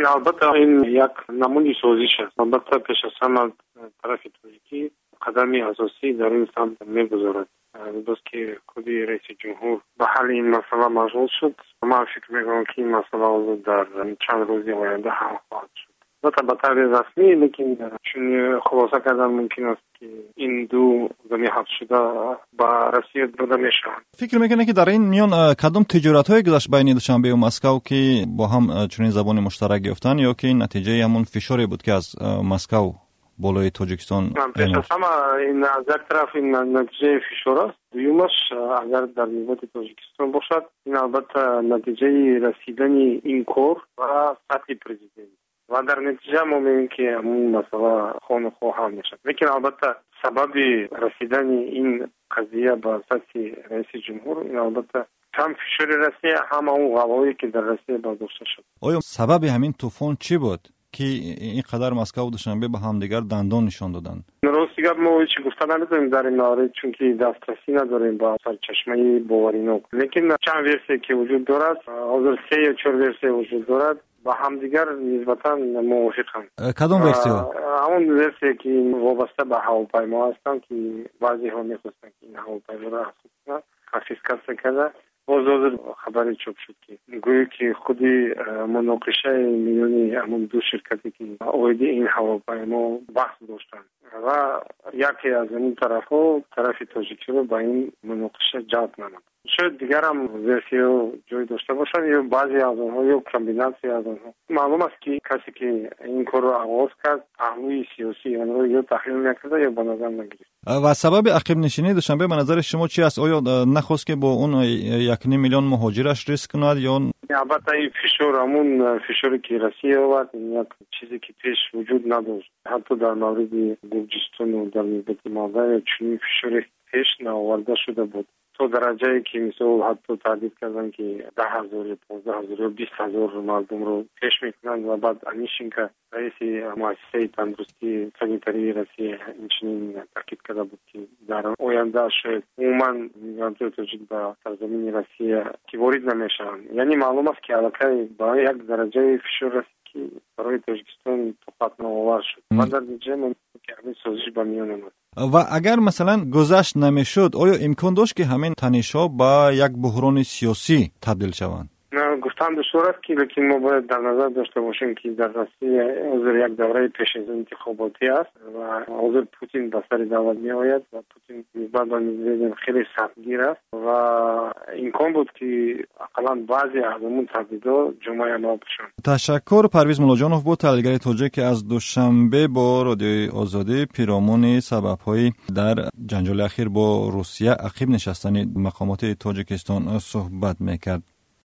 البته این یک نمونه سازش است. البته پیش از همه طرف تاجیکی قدمی اساسی در این سمت میگذارد. دوست که خودی رئیس جمهور به حل این مسئله مشغول شد. من فکر میکنم که این مسئله در چند روزی آینده حل خواهد شد. البته به طور رسمی، لیکن چون خلاصه کردن ممکن است که این دو زمین حفظ شده به روسیه داده میشوند. فکر میکنه که در این میان کدام تجارت‌های گذشت بین دوشنبه و مسکو که با هم چنین زبان مشترک گفتن، یا که این نتیجه همون فشاری بود که از مسکو بالای تاجیکستان پیش از همه این از یک طرف این نتیجه فشار است. دویمش اگر در نیابت تاجیکستان باشد، این البته نتیجه رسیدن این کار و سطح پرزیدنت و در نتیجه ما می‌بینیم که همون مسئله خانه‌خواه حل میشد. لیکن البته سبب رسیدن این قضیه به سطح رئیس جمهور این البته هم فشار روسیه، هم اون قواعدی که در روسیه برداشته شد. آیا سبب همین طوفان چی بود که این قدر مسکو و دوشنبه به هم دیگر دندان نشان دادن؟ راستی ما چی گفتن نداریم در این مورد، چون که دسترسی نداریم با سرچشمه باورینوک. لیکن چند ورسیه که وجود دارد، حاضر 3 یا 4 ورسیه وجود دارد، با هم دیگر نسبتا موافقم. کدام ورسیه؟ همون ورسیه که وابسته به هواپیما هستن که بعضی ها میخواستن که این هواپیما را کنفیسکاسیون کرده. باز خبری چاپ شد که گویی که خودی مناقشه میانی همون دو شرکتی که اویدی این هواپیما بحث داشتن و یکی از این طرف تاجیکی رو با این مناقشه جلب نمود. شاید دیگر هم ورسیه جای داشته باشد یا بعضی از آنها یا کامبیناسی از آنها. معلوم است که کسی که این کار رو آغاز کرد پهلوی سیاسی آن رو یا تحلیل نکرده یا به نظر نگرفت. و سبب عقب نشینی دوشنبه به نظر شما چی است؟ آیا نخواست که با اون 1.5 میلیون مهاجرش ریسک کند یا البته این فشار همون فشاری که روسیه آورد یک چیزی که پیش وجود نداشت. حتی در مورد گرجستان و در نیابت مالدار چنین فشاری پیش نآورده شده بود. تو درجه‌ای که مثلا حتی تهدید کردن که 10,000 یا 15,000 یا 20,000 مردم رو پیش میکنن و بعد انیشین که رئیس مؤسسه تندرستی سانیتری روسیه اینچنین تاکید کرده بود که در آینده شاید عموما میگرانت‌های تاجیک به سرزمین روسیه که وارد نمیشن. یعنی معلوم است که علاقه با یک درجه فشار است که برای تاجیکستان طاقت ناآور شد و در نتیجه ممکن که همین سازش به میان آمد. و اگر مثلا گذشت نمیشد، آیا امکان داشت که همین تنش‌ها با یک بحران سیاسی تبدیل شوند؟ نه، گفتن دشوار است که لیکن ما باید در نظر داشته باشیم که در روسیه حاضر یک دوره پیش از انتخاباتی است و حاضر پوتین به سر دعوت می آید و پوتین نسبت به مدویدوف خیلی سختگیر است و امکان بود که اقلا بعضی از اون تهدیدها جمعه ما بشن. تشکر. پرویز ملاجانوف بود، تحلیلگر تاجیک که از دوشنبه با رادیوی آزادی پیرامون سبب‌های در جنجال اخیر با روسیه عقب نشستن مقامات تاجیکستان صحبت میکرد.